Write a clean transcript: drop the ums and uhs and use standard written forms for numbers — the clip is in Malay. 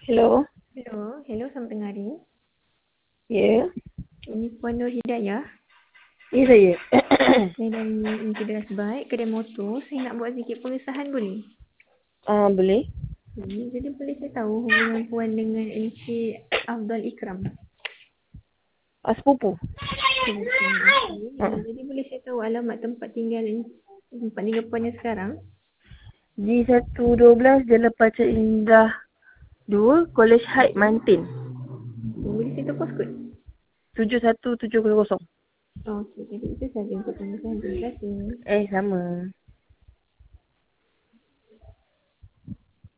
Hello. Hello, selamat tengah hari. Ya. Ini Puan Nur Hidayah. Ya, saya. Saya dari Intideras Baik, kedai motor. Saya nak buat sedikit pengesahan boleh? Boleh. Jadi boleh saya tahu hubungan Puan dengan Encik Afdal Ikram? Sepupu. Jadi boleh saya tahu alamat tempat tinggal Puan yang sekarang? G112 Jalan Pacar Indah 2, College Heights, Mantin. Boleh saya tahu postcode? 71700. Okey, jadi itu sahaja untuk pengesahan. Terima kasih. Sama.